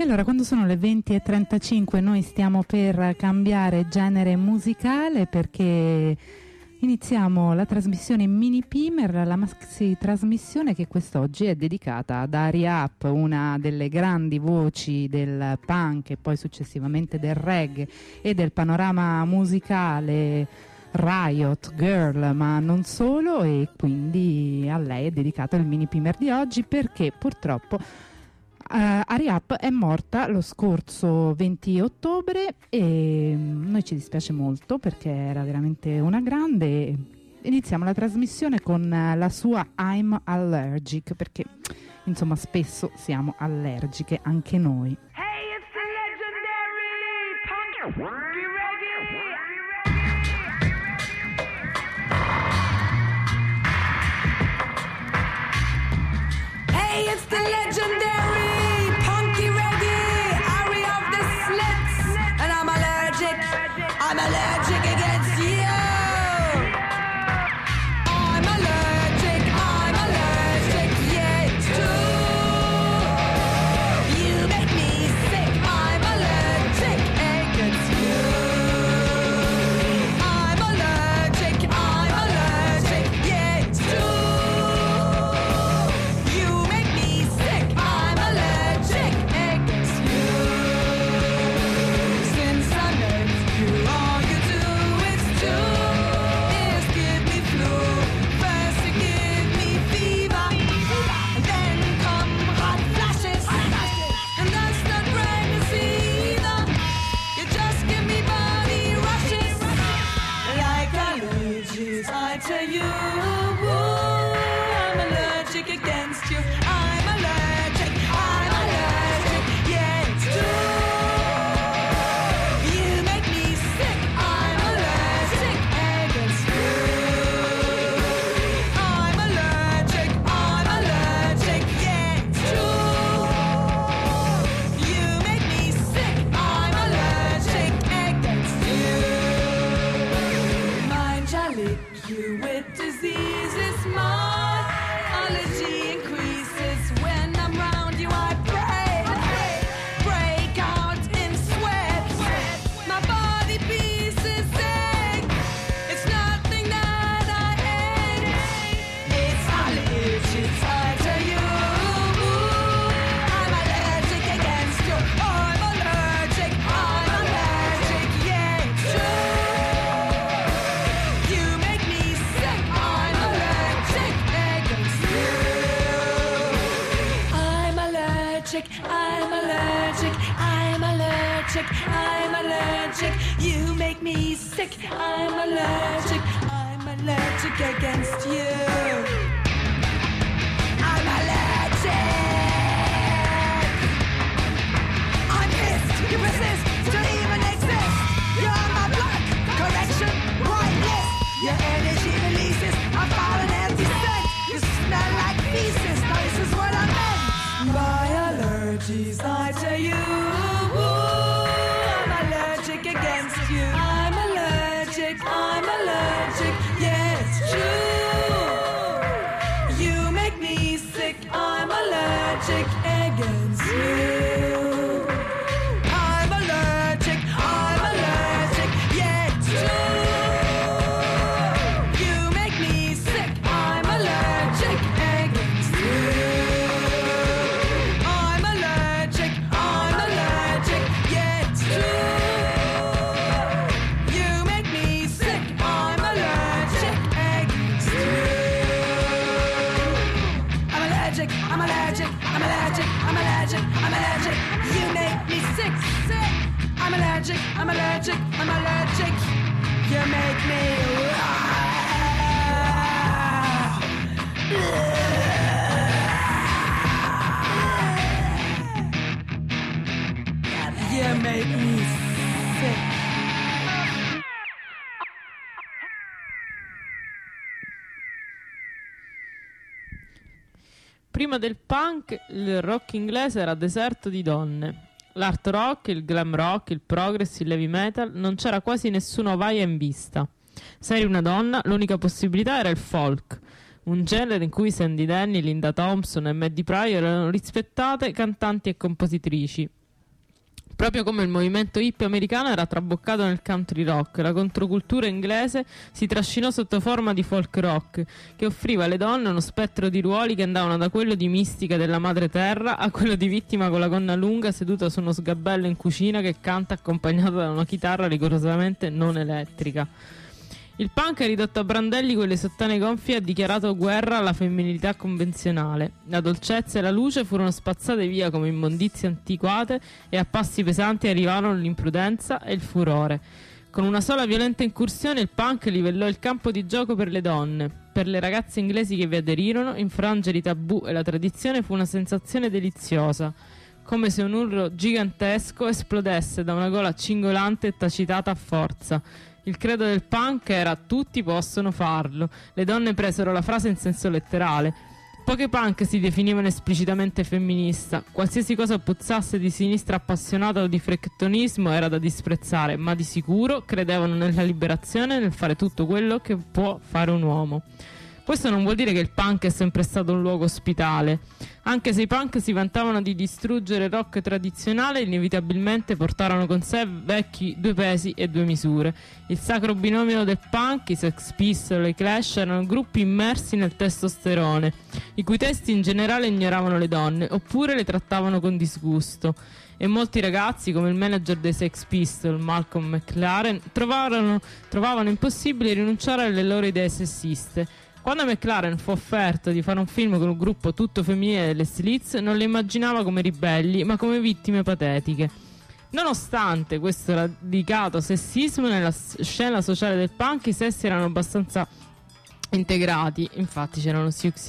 Allora, quando sono le 20:35 noi stiamo per cambiare genere musicale perché iniziamo la trasmissione Mini Pimer, la maxi trasmissione che quest'oggi è dedicata ad Aria Up, una delle grandi voci del punk e poi successivamente del reggae e del panorama musicale Riot Girl, ma non solo, e quindi a lei è dedicato il Mini Pimer di oggi perché purtroppo Aria Up è morta lo scorso 20 ottobre e noi ci dispiace molto perché era veramente una grande. Iniziamo la trasmissione con la sua I'm Allergic, perché insomma spesso siamo allergiche anche noi. Hey, it's the legendary punk reggae. Hey, it's the legendary I'm allergic against you. I'm allergic, yeah, it's true. You make me sick, I'm allergic against you. I'm allergic, yeah, it's true. You make me sick, I'm allergic against you. Since I met you, all you do is give me flu. First you give me fever, and then come hot flashes, and that's not pregnancy either. You just give me body rushes, like allergies. I tell you, I'm allergic against you. I'm allergic, yeah, it's true. You make me sick, I'm allergic against you. I'm allergic, yeah, it's true. You make me sick, I'm allergic against you. Mind shall lick you with diseases, my allergy increases when I'm round you. I break out in sweat. My body pieces ache. It's nothing that I ate. It's allergies, I tell you. I'm allergic against you. I'm allergic, yeah, it's true. You make me sick, I'm allergic against you. I'm allergic, I'm allergic. You make me sick, I'm allergic against you. I'm allergic. I'm pissed, you persist to even exist. You're on my block, correction, white list. Your energy releases, I found an empty scent. You smell like feces, now this is what I meant. My allergies, I tell you, I'm allergic against you. I'm allergic, yeah, it's true. You make me sick, I'm allergic against you. I'm allergic, yeah, it's true. You make me sick, I'm allergic against you. I'm allergic, yeah, it's true. You make me sick, I'm allergic against you. I'm allergic, you make me sick. I'm allergic, you make me you make me sick. Prima del punk, il rock inglese era deserto di donne. L'art rock, il glam rock, il progress, il heavy metal, non c'era quasi nessuno vaia in vista. Se eri una donna, l'unica possibilità era il folk, un genere in cui Sandy Denny, Linda Thompson e Maddie Pryor erano rispettate cantanti e compositrici. Proprio come il movimento hippie americano era traboccato nel country rock, la controcultura inglese si trascinò sotto forma di folk rock, che offriva alle donne uno spettro di ruoli che andavano da quello di mistica della madre terra a quello di vittima con la gonna lunga seduta su uno sgabello in cucina che canta accompagnata da una chitarra rigorosamente non elettrica. Il punk ha ridotto a brandelli quelle sottane gonfie e ha dichiarato guerra alla femminilità convenzionale. La dolcezza e la luce furono spazzate via come immondizie antiquate e a passi pesanti arrivarono l'imprudenza e il furore. Con una sola violenta incursione il punk livellò il campo di gioco per le donne. Per le ragazze inglesi che vi aderirono, infrangere i tabù e la tradizione fu una sensazione deliziosa, come se un urlo gigantesco esplodesse da una gola cingolante e tacitata a forza. Il credo del punk era tutti possono farlo. Le donne presero la frase in senso letterale. Poche punk si definivano esplicitamente femminista. Qualsiasi cosa puzzasse di sinistra appassionata o di frectonismo era da disprezzare, ma di sicuro credevano nella liberazione e nel fare tutto quello che può fare un uomo. Questo non vuol dire che il punk è sempre stato un luogo ospitale. Anche se i punk si vantavano di distruggere il rock tradizionale, inevitabilmente portarono con sé vecchi due pesi e due misure. Il sacro binomio del punk, i Sex Pistols e i Clash, erano gruppi immersi nel testosterone, i cui testi in generale ignoravano le donne, oppure le trattavano con disgusto. E molti ragazzi, come il manager dei Sex Pistols, Malcolm McLaren, trovavano impossibile rinunciare alle loro idee sessiste. Quando a McLaren fu offerto di fare un film con un gruppo tutto femminile delle Slits, non le immaginava come ribelli, ma come vittime patetiche. Nonostante questo radicato sessismo nella scena sociale del punk, i sessi erano abbastanza integrati. Infatti c'erano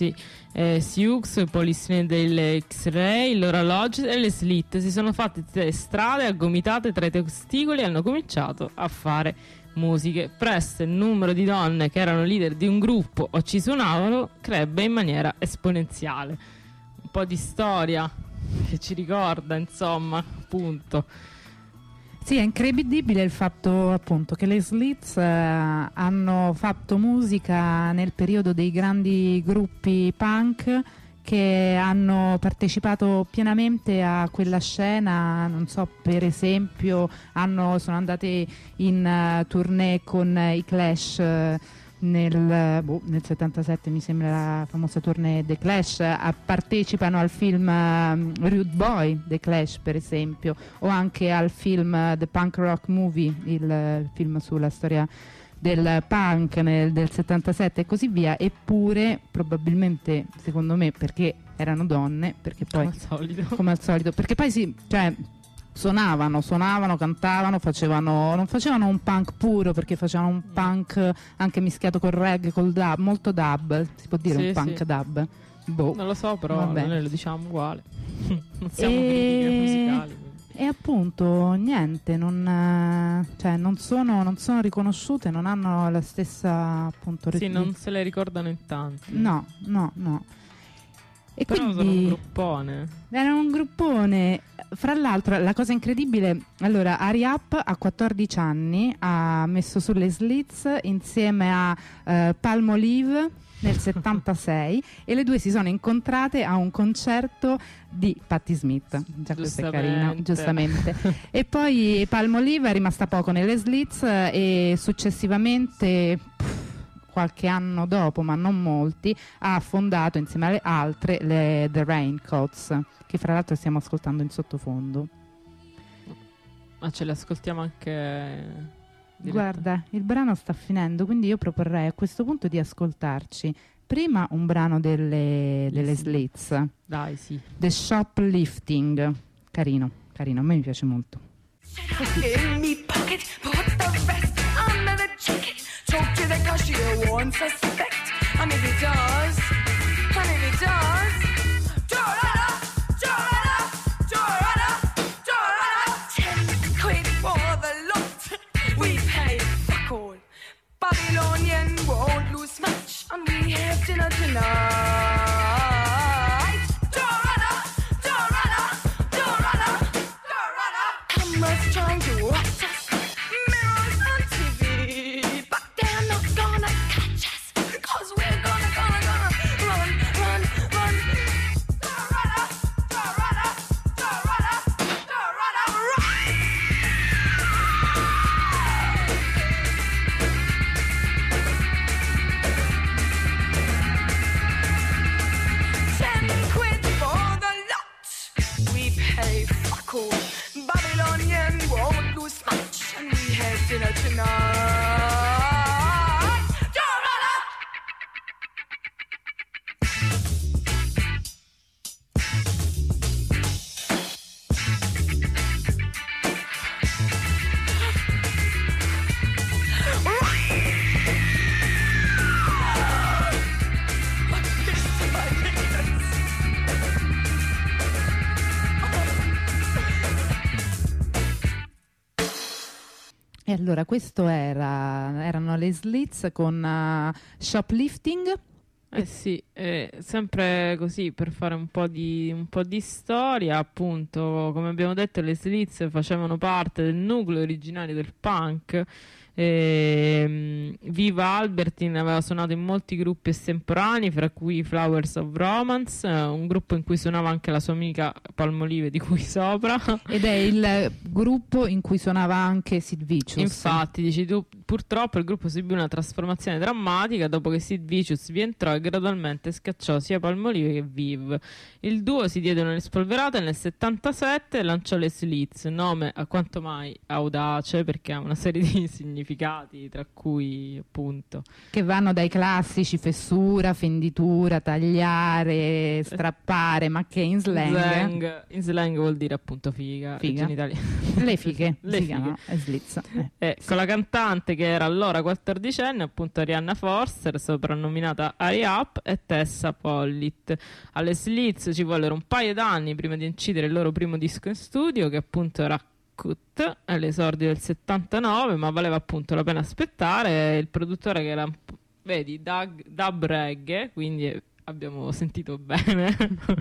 Sioux, Police delle X-Ray, Laura Lodge e le Slit. Si sono fatte strade aggomitate tra i testicoli e hanno cominciato a fare musiche. Presto il numero di donne che erano leader di un gruppo o ci suonavano crebbe in maniera esponenziale. Un po' di storia che ci ricorda, insomma, appunto. Sì, è incredibile il fatto appunto che le Slits hanno fatto musica nel periodo dei grandi gruppi punk che hanno partecipato pienamente a quella scena. Non so, per esempio sono andate in tournée con i Clash nel 77, mi sembra, la famosa tournée The Clash. Partecipano al film Rude Boy The Clash, per esempio, o anche al film The Punk Rock Movie, il film sulla storia del punk del 77 e così via. Eppure probabilmente, secondo me, perché erano donne, perché poi come al solito perché poi suonavano, cantavano, non facevano un punk puro, perché facevano un punk anche mischiato col reggae, col dub, molto dub, si può dire, un punk dub? Boh. Non lo so, però Vabbè. noi lo diciamo uguale. Non siamo critiche musicali. E appunto niente, non sono riconosciute, non hanno la stessa appunto Sì, non se le ricordano in tanti. No. E però quindi sono un gruppone. Erano un gruppone. Fra l'altro, la cosa incredibile, allora, Ari Up a 14 anni ha messo sulle Slits insieme a Palmolive nel 76 e le due si sono incontrate a un concerto di Patti Smith. Già, questo è carino, giustamente. E poi Palmolive è rimasta poco nelle Slits e successivamente, qualche anno dopo, ma non molti, ha fondato insieme alle altre The Raincoats, che fra l'altro stiamo ascoltando in sottofondo. Ma ce le ascoltiamo anche... Guarda, il brano sta finendo, quindi io proporrei a questo punto di ascoltarci prima un brano delle Slits. Dai, sì. The Shoplifting. Carino, a me mi piace molto. In me pocket, put the rest under the jacket. Talk to the cashier, won't suspect. And if he does, Dorada, 10 quid for the lot. We pay fuck all. Babylonian won't lose much, and we have dinner tonight. Dorada. Cameras trying to watch us, mirrors on TV, but they're not gonna catch us, 'cause we're gonna run E allora questo erano le Slits con Shoplifting. Sì, sempre così per fare un po' di storia, appunto, come abbiamo detto, le Slits facevano parte del nucleo originario del punk. Viva Albertine aveva suonato in molti gruppi estemporanei, fra cui Flowers of Romance, un gruppo in cui suonava anche la sua amica Palmolive di cui sopra. Ed è il gruppo in cui suonava anche Sid Vicious. Infatti, dici tu, purtroppo il gruppo subì una trasformazione drammatica dopo che Sid Vicious vi entrò e gradualmente scacciò sia Palmolive che Viv. Il duo si diede un'espolverata e nel 77 lanciò le Slits, nome a quanto mai audace perché ha una serie di significati, tra cui appunto che vanno dai classici fessura, fenditura, tagliare, strappare, ma che in slang vuol dire appunto figa. Le fighe Le si fighe. chiamano Slits. Con la cantante che era allora 14enne, appunto Arianna Forster, soprannominata Ari Up, e Tessa Pollitt. Alle Slits ci vollero un paio d'anni prima di incidere il loro primo disco in studio, che appunto era Cut, all'esordio del 79, ma valeva appunto la pena aspettare. Il produttore, che era, vedi, Dub Reggae, quindi abbiamo sentito bene,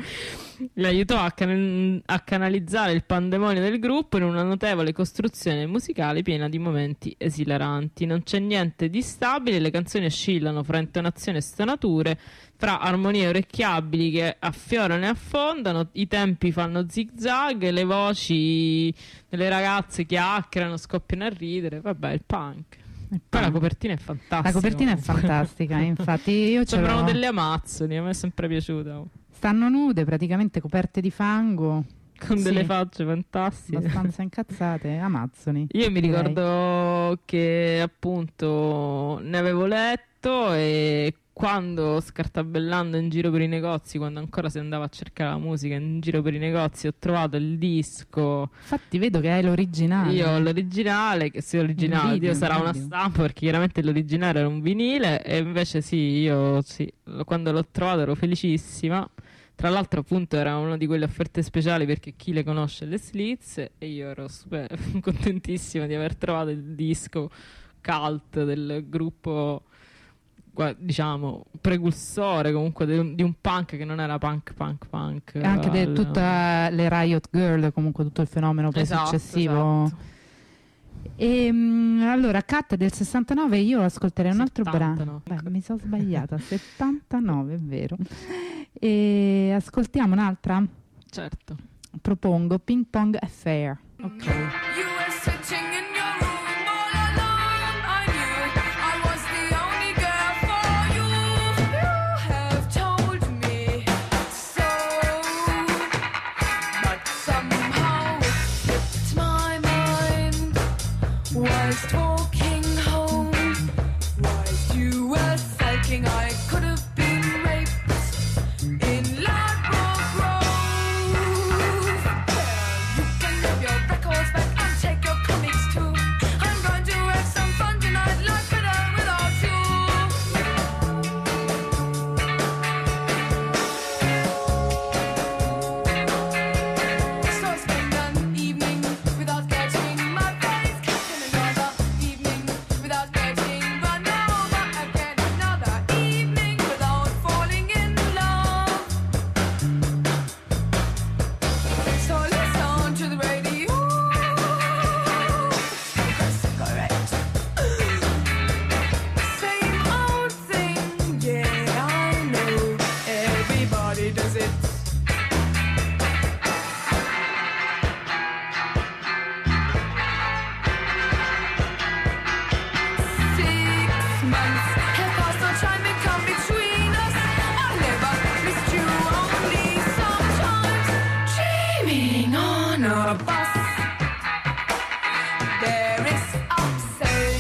le aiutò a canalizzare il pandemonio del gruppo in una notevole costruzione musicale piena di momenti esilaranti. Non c'è niente di stabile, le canzoni oscillano fra intonazioni e stonature, fra armonie orecchiabili che affiorano e affondano, i tempi fanno zigzag, le voci delle ragazze chiacchierano, scoppiano a ridere. Vabbè, il punk. Poi la copertina è fantastica. La copertina è fantastica, infatti io sembrano delle amazzoni, a me è sempre piaciuta. Stanno nude, praticamente coperte di fango, con delle facce fantastiche, abbastanza incazzate, amazzoni. Io mi ricordo che appunto ne avevo letto, e quando scartabellando in giro per i negozi, quando ancora si andava a cercare la musica in giro per i negozi, ho trovato il disco. Infatti vedo che hai l'originale. Io ho l'originale, che sì, originale, video, sarà una stampa, perché chiaramente l'originale era un vinile, e invece quando l'ho trovato ero felicissima. Tra l'altro appunto era una di quelle offerte speciali perché chi le conosce le Slits, e io ero super contentissima di aver trovato il disco cult del gruppo, diciamo precursore comunque di un punk che non era punk. Anche tutte le Riot Girl, comunque tutto il fenomeno poi successivo. Esatto. E allora Cat del 69, io ascolterei un altro 79. brano. Beh, mi sono sbagliata, 79 è vero. E ascoltiamo un'altra? Certo. Propongo Ping Pong Affair. Ok. You were sitting in your room all alone. I knew I was the only girl for you. You have told me so, but somehow it slipped my mind. Was walking home whilst you were sulking. I could have been raped in Ladbroke Grove. Well, you can have your records back and take your comics too. I'm going to have some fun tonight, like better without you. So I spend an evening without getting my face kicked, and another evening without getting run over, again another evening without falling in love. So listen to the radio, smoke a cigarette. Same old thing, yeah, I know, everybody does it. 6 months have passed, no time may come between us. I never missed you, only sometimes. Dreaming on a bus, there is upside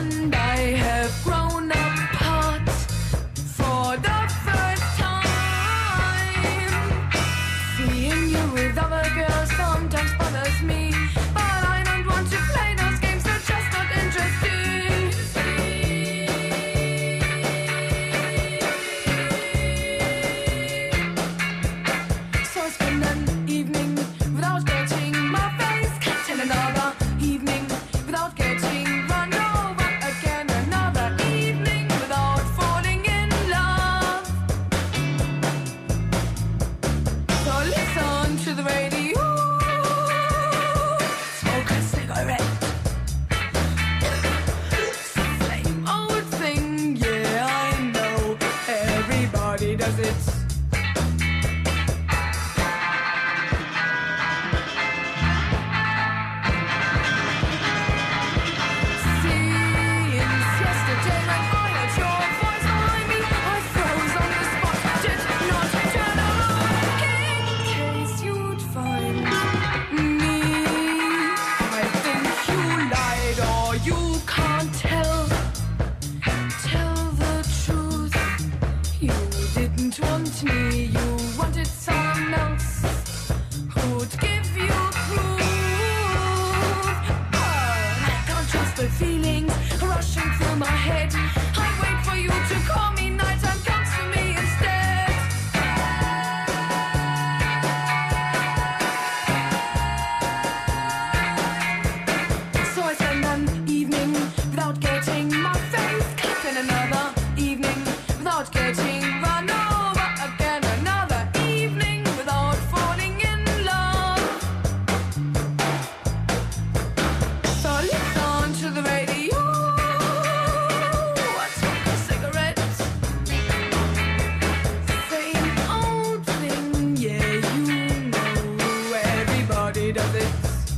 and I have grown apart for the first time. Seeing you with other girls sometimes bothers me, but I don't want to play those games, they're just not interesting. So I spend an evening without getting my face cut, and another evening without getting run over again, another evening without falling in love. So listen to the radio, smoke a cigarette. Same old thing, yeah, I know, everybody does it. Since yesterday when I heard your voice behind me, I froze on the spot, did not turn around in case you'd find me. I think you lied or you can't tell the truth. You didn't want me, you wanted someone else who'd give you proof. I can't trust the feelings rushing through my head. I wait for you to call me, nighttime comes for me instead. So I spend an evening without getting my face cut, and another evening without getting run over again, another evening without falling in love. So listen to the radio, I smoke a cigarette. Same old thing, yeah, you know, everybody does it.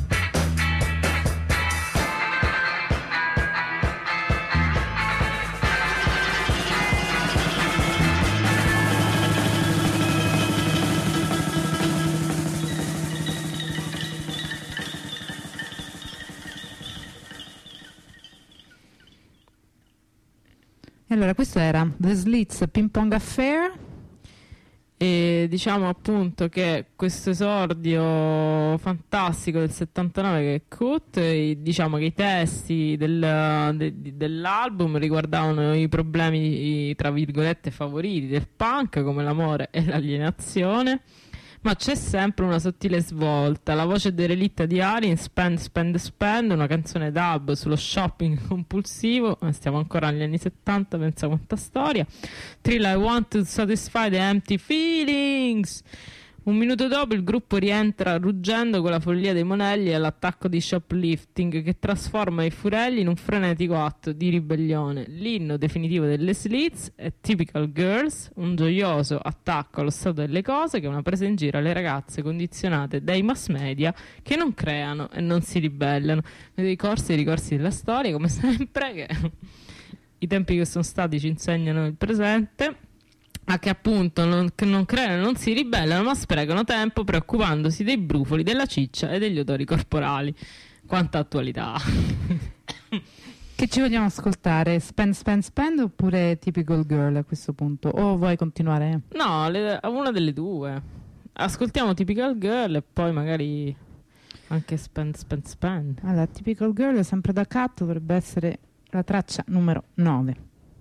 Allora, questo era The Slits Ping Pong Affair. E diciamo appunto che questo esordio fantastico del 79 che è Cut, diciamo che i testi dell'album riguardavano i problemi, tra virgolette, favoriti del punk, come l'amore e l'alienazione, ma c'è sempre una sottile svolta. La voce derelitta di Ari in Spend, Spend, Spend, una canzone dub sullo shopping compulsivo, stiamo ancora negli anni 70, pensa quanta storia. Trill, I want to satisfy the empty feelings. Un minuto dopo il gruppo rientra ruggendo con la follia dei monelli e l'attacco di shoplifting che trasforma i Furelli in un frenetico atto di ribellione. L'inno definitivo delle Slits è Typical Girls, un gioioso attacco allo stato delle cose che è una presa in giro alle ragazze condizionate dai mass media che non creano e non si ribellano. I ricorsi della storia, come sempre, che i tempi che sono stati ci insegnano il presente. A che appunto non creano, non si ribellano, ma sprecano tempo preoccupandosi dei brufoli, della ciccia e degli odori corporali. Quanta attualità! Che ci vogliamo ascoltare? Spend, Spend, Spend oppure Typical Girl a questo punto? O vuoi continuare? No, una delle due. Ascoltiamo Typical Girl e poi magari anche Spend, Spend, Spend. Allora, Typical Girl, sempre da Cat, dovrebbe essere la traccia numero 9.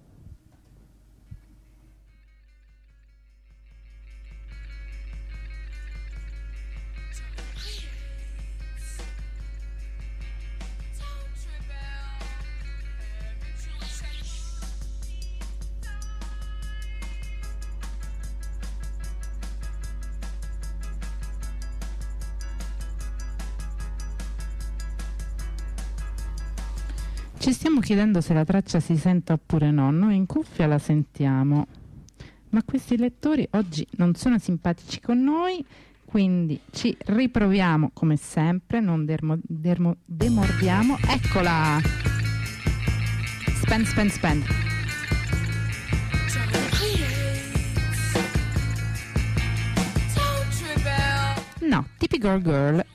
Ci stiamo chiedendo se la traccia si senta oppure no. Noi in cuffia la sentiamo, ma questi lettori oggi non sono simpatici con noi, quindi ci riproviamo come sempre, non demordiamo. Eccola! Spend, Spend, Spend. No, Typical Girl.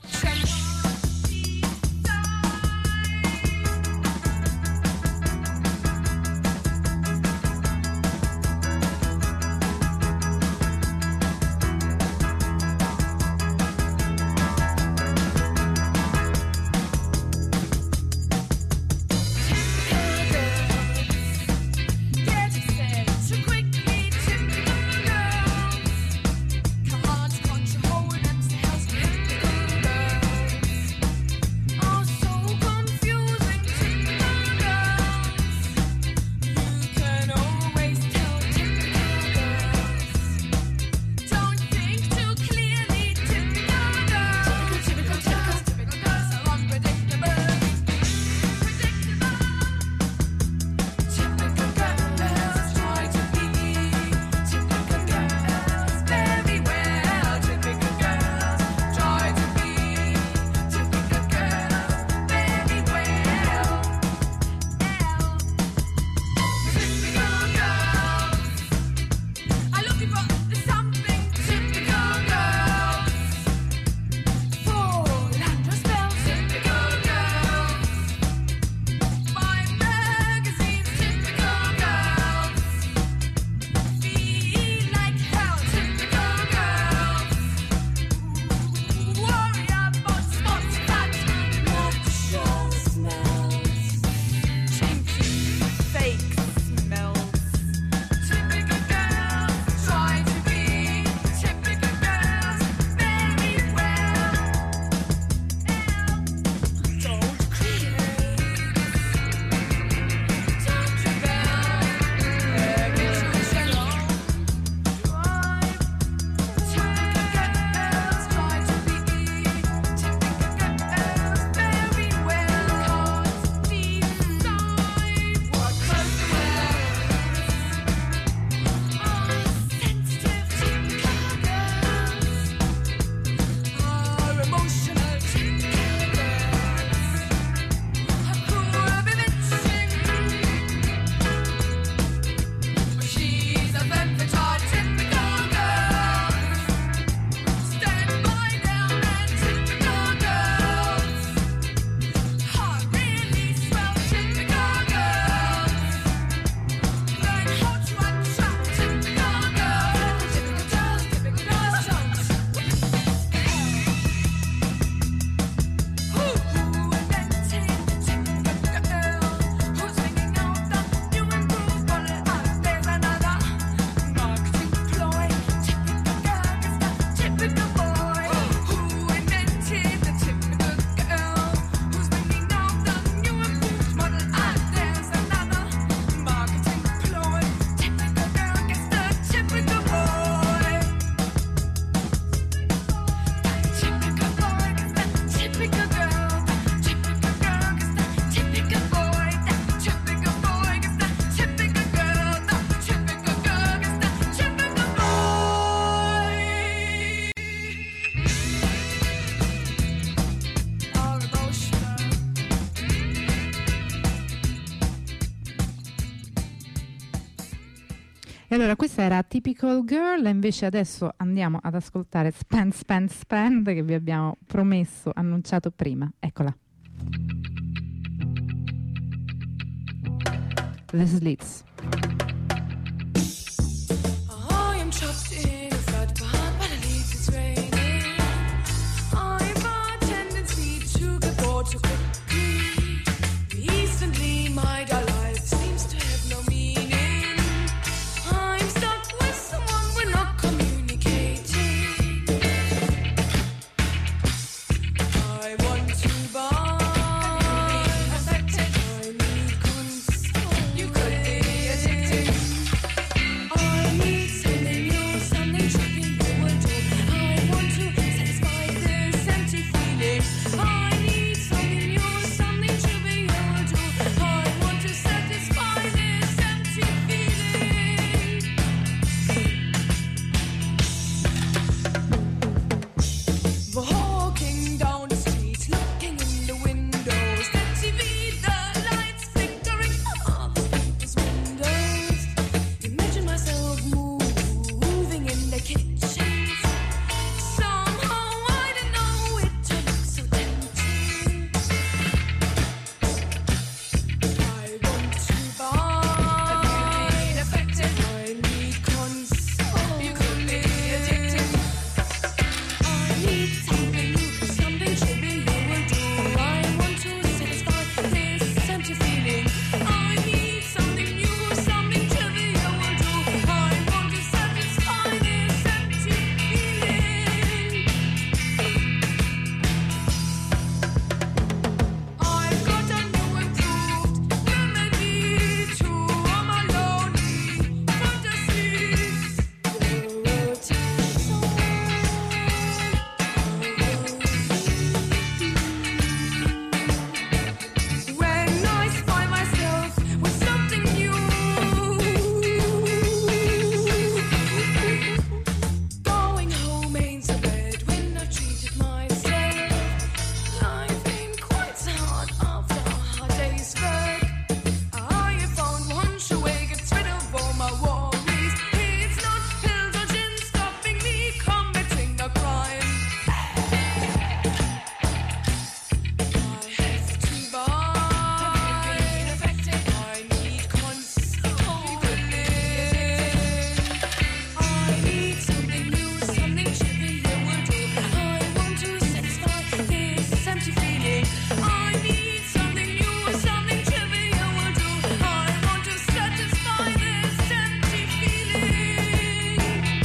E allora questa era Typical Girl, e invece adesso andiamo ad ascoltare Spend, Spend, Spend, che vi abbiamo promesso, annunciato prima. Eccola. The Slits. I am trapped in a flood, but at least it's raining. I've a tendency to get bored too quickly. Recently, my dull life seems to have no meaning. I'm stuck with someone we're not communicating. I want to buy. Affected. I need console. You could be addicted. I need something new, something trippy you will do. I want to satisfy this empty feeling. I need something new, something trippy you will do. I want to satisfy this empty feeling. Walking down the street, looking in the windows, the TV, the lights flickering off people's windows. Imagine myself moving in the kitchens. Somehow I don't know it looks so tempting. I want to buy. Affected. I need console. You could be addicted. I need something new, something trippy you will do. I want to satisfy this empty feeling. I need something new, something trippy you will do. I want to satisfy this empty feeling. I've got a new improved remedy to all my lonely fantasies. When I find myself with something new, going home ain't so bad when I treated myself. Life ain't quite so hard after a hard day's work. I have found one sure way gets rid of all my worries. It's not pills or gin stopping me committing a crime. I have to buy. I need consoling. I need something new, something trippy you will do. I want to satisfy this empty feeling. I need something new, something trippy you will do. I want to satisfy this empty feeling.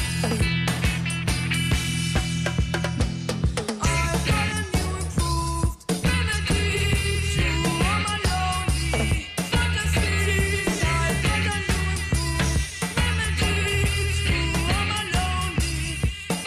I've got a new improved remedy to all my lonely fantasies. I've got a new improved remedy to all my lonely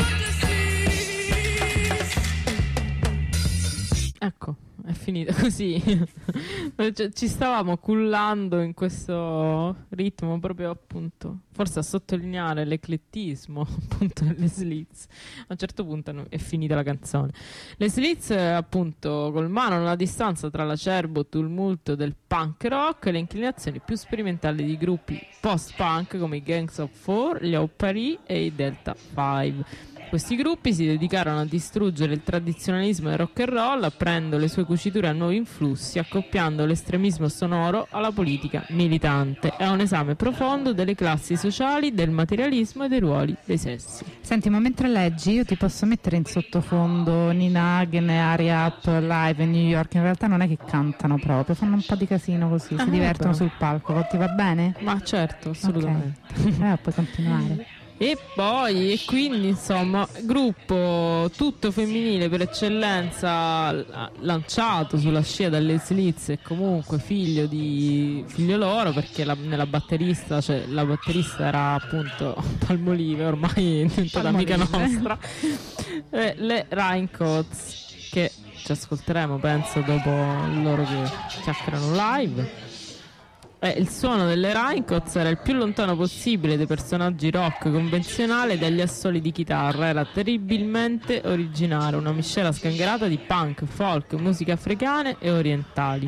fantasies. Ecco, è finita così. Cioè, ci stavamo cullando in questo ritmo proprio, appunto, forse a sottolineare l'eclettismo appunto delle Slits. A un certo punto è finita la canzone. Le Slits appunto colmano la distanza tra l'acerbo tumulto del punk rock e le inclinazioni più sperimentali di gruppi post-punk come i Gangs of Four, gli Au Paris e i Delta 5. Questi gruppi si dedicarono a distruggere il tradizionalismo del rock and roll, aprendo le sue cuciture a nuovi influssi, accoppiando l'estremismo sonoro alla politica militante e a un esame profondo delle classi sociali, del materialismo e dei ruoli dei sessi. Senti, ma mentre leggi io ti posso mettere in sottofondo Nina Hagen e Aria Up live in New York. In realtà non è che cantano proprio, fanno un po' di casino così, si divertono sul palco. Ti va bene? Ma certo, assolutamente. Ok. Puoi continuare. E poi, e quindi insomma, gruppo tutto femminile per eccellenza, lanciato sulla scia dalle Slits e comunque figlio loro, perché nella batterista, cioè la batterista era appunto Palmolive, ormai è diventata amica nostra, le Raincoats, che ci ascolteremo penso dopo loro che chiacchierano live. Il suono delle Raincoats era il più lontano possibile dai personaggi rock convenzionali e dagli assoli di chitarra. Era terribilmente originale, una miscela sgangherata di punk, folk, musiche africane e orientali.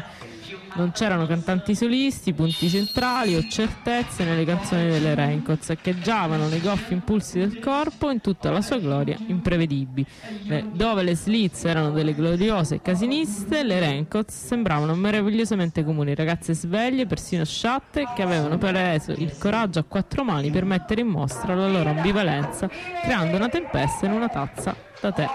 Non c'erano cantanti solisti, punti centrali o certezze nelle canzoni delle Raincoats, echeggiavano nei goffi impulsi del corpo in tutta la sua gloria imprevedibile. Dove le Slits erano delle gloriose casiniste, le Raincoats sembravano meravigliosamente comuni, ragazze sveglie, persino sciatte, che avevano preso il coraggio a quattro mani per mettere in mostra la loro ambivalenza, creando una tempesta in una tazza da tè.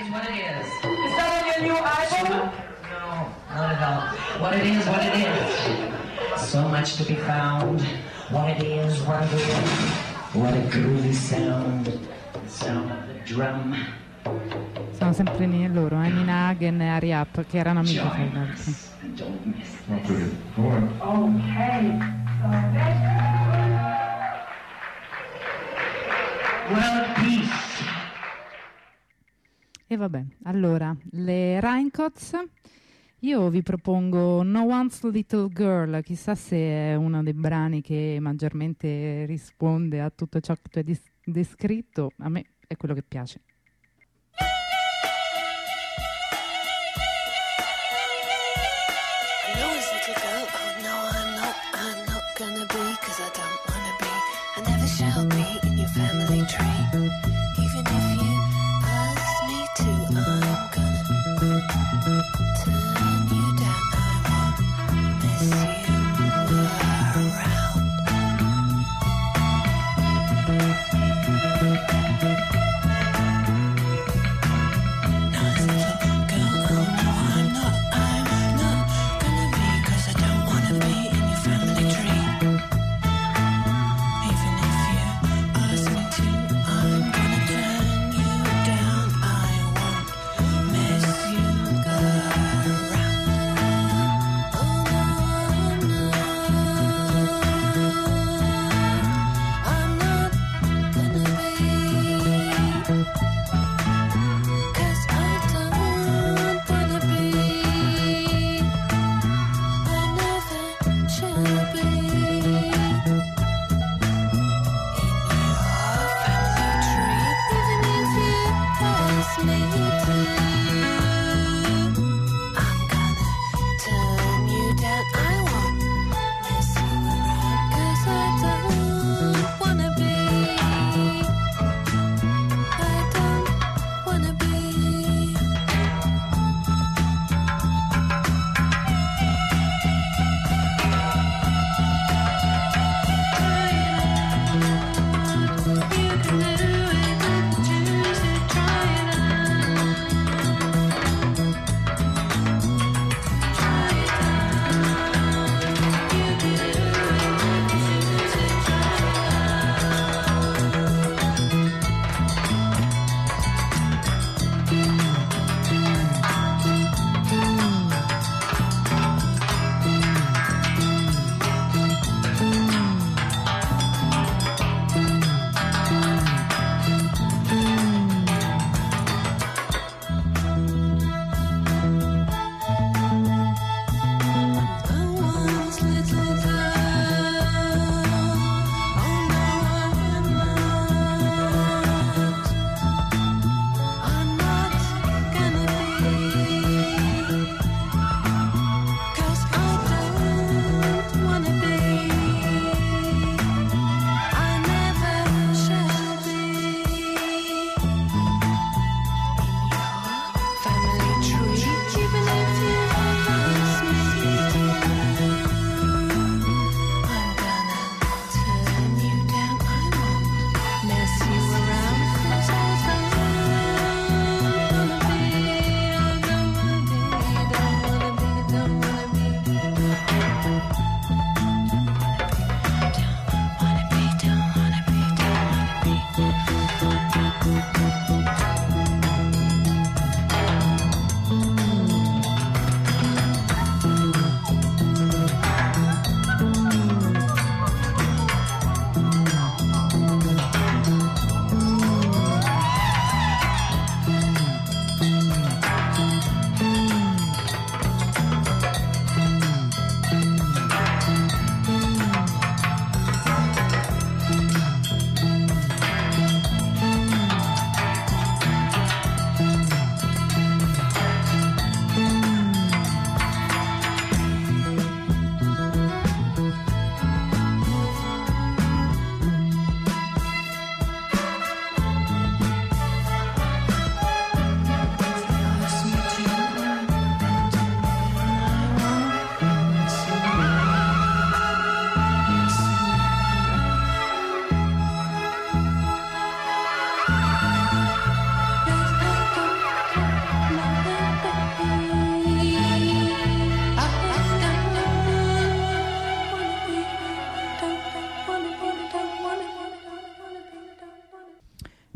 Not at all. What it is, what it is. So much to be found. What it is, what it is. What a groovy sound. The sound of the drum. Sono sempre loro, Nina Hagen e Ari Up, che erano amiche fra l'altro. And don't miss it. Not good. Go on. Okay. Well, peace. E vabbè, allora, le Raincoats, io vi propongo No One's Little Girl, chissà se è uno dei brani che maggiormente risponde a tutto ciò che tu hai descritto, a me è quello che piace. No one's little girl, oh no I'm not gonna be, 'cause I don't wanna be, I never shall be in your family tree. Even if you ask me to, I'm gonna turn you down. I won't miss you around. No one's little girl, oh no I'm not gonna be, 'cause I don't wanna be in your family tree. Even if you ask me to, I'm gonna turn you down. I won't miss you around. Oh no, I'm not gonna be, 'cause I don't wanna be, I never shall be in your family tree. Even if you ask me to, I'm gonna turn you down. I won't mess you around, 'cause I don't wanna be, I don't wanna be.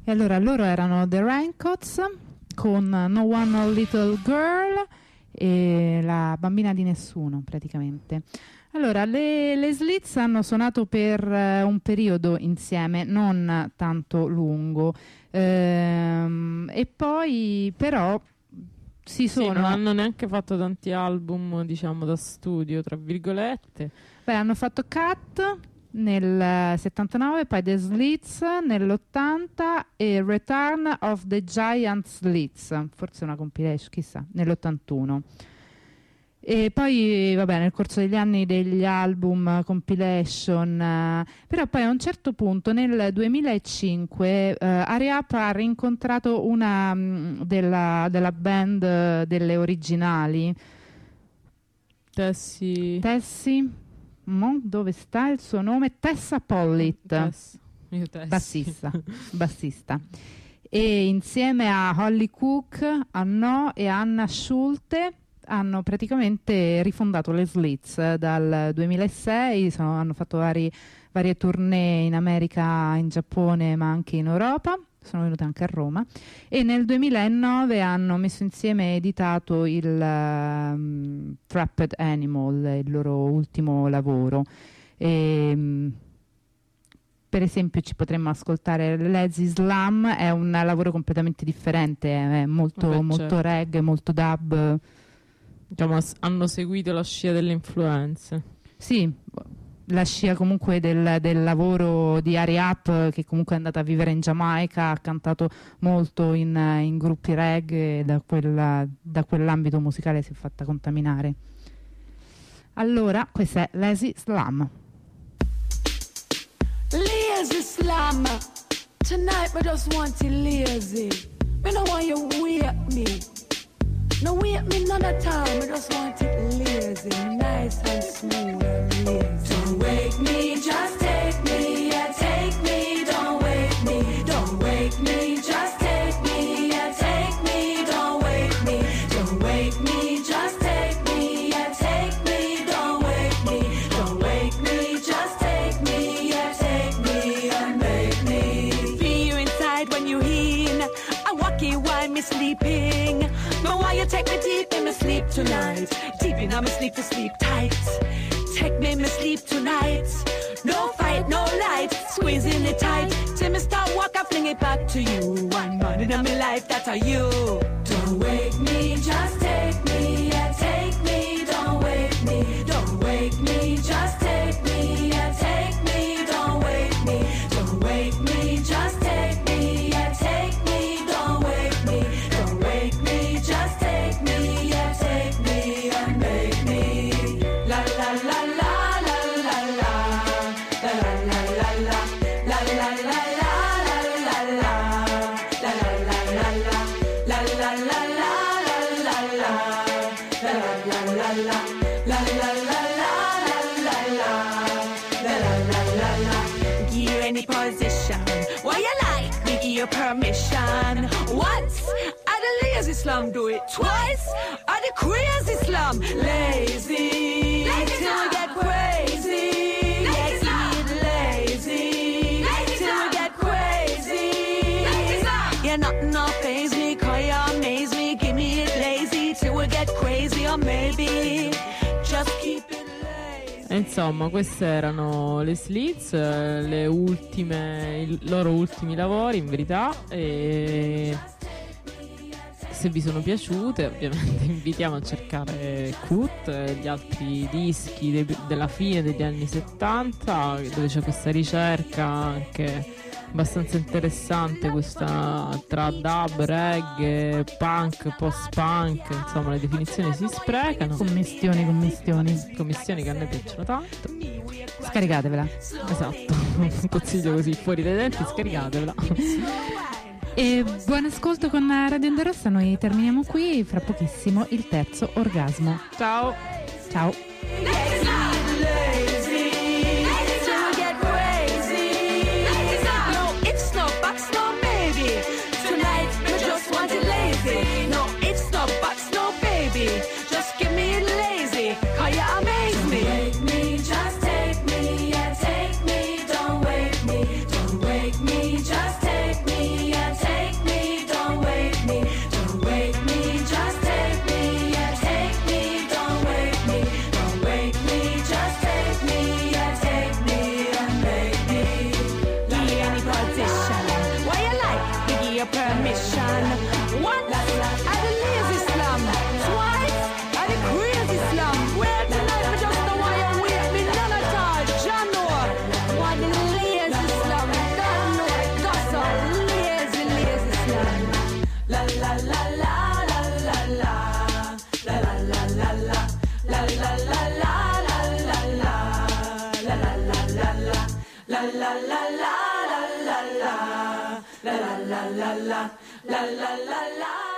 E allora loro erano The Raincoats con No One Little Girl e la bambina di nessuno praticamente. Allora, le Slits hanno suonato per un periodo insieme, non tanto lungo, e poi però si Sì, sono... non hanno neanche fatto tanti album, diciamo, da studio, tra virgolette. Beh, hanno fatto Cat nel 79, poi The Slits nell'80 e Return of the Giant Slits, forse una compilation, chissà, nell'81. E poi, vabbè, nel corso degli anni degli album, compilation, però poi a un certo punto nel 2005 Ariap ha rincontrato una della band delle originali. Tessie. Dove sta il suo nome? Tessa Pollitt, Io Tessie. bassista. E insieme a Holly Cook, a No e Anna Schulte hanno praticamente rifondato le Slits dal 2006, hanno fatto varie tournée in America, in Giappone, ma anche in Europa. Sono venute anche a Roma e nel 2009 hanno messo insieme e editato il Trapped Animal, il loro ultimo lavoro. Per esempio ci potremmo ascoltare Lazy Slam, è un lavoro completamente differente, è molto certo. reggae, molto dub. Diciamo, hanno seguito la scia delle influenze. Sì, la scia comunque del lavoro di Ariap, che comunque è andata a vivere in Giamaica, ha cantato molto in gruppi reggae, da quell'ambito musicale si è fatta contaminare. Allora, questa è Lazy Slam. Lazy slam. Tonight we just want you lazy. We don't want you wake me. No wake me none at all. We just want it lazy, nice and smooth and lazy. Don't wake me, just take me, yeah, take me. Don't wake me, don't wake me, just take me, yeah, take me. Don't wake me, don't wake me, just take me, yeah, take me. Don't wake me, don't wake me, just take me, yeah, take me and make me feel inside when you in. I walk in while me sleeping. No, why you take me deep in my sleep tonight? Deep in my sleep to sleep tight. Take me in my sleep tonight. No fight, no light. Squeezing it tight. Till me start walk, I fling it back to you. One man in my life, that's are you. Don't wake me, just take me, yeah, take me. Don't wake me, don't wake me, just take me, yeah, take me. Don't wake me, don't wake me, just take me, yeah, take me. Don't wake me, don't wake me, just take me, yeah, take me and make me. La la la la la la la, la la la la la, la la la la la la la, la la la la la, la la la la la la, la la la la la, la la la la la. Give you any position, what you like, we give you permission. Once, I the lazy slum, do it twice. I the crazy slum, lazy, till we get crazy. Yes, lazy, till we get crazy. Yeah, nothing no faze me, cause you amaze me. Give me it lazy till we get crazy, or maybe just keep it lazy. E insomma, queste erano le Slits, i loro ultimi lavori in verità. E se vi sono piaciute, ovviamente invitiamo a cercare Cut, gli altri dischi della fine degli anni 70, dove c'è questa ricerca anche abbastanza interessante, questa tra dub, reggae, punk, post-punk, insomma le definizioni si sprecano. Commistioni. Commissioni che a noi piacciono tanto. Scaricatevela. Esatto, un consiglio così fuori dai denti, scaricatevela. E buon ascolto con Radio Onda Rossa, noi terminiamo qui, fra pochissimo il terzo orgasmo. Ciao. Ciao. Just give me it lazy, cause you amaze me. Don't wake me, just take me, yeah, take me. Don't wake me, just take me, yeah. la la la la la la la la la la la la la la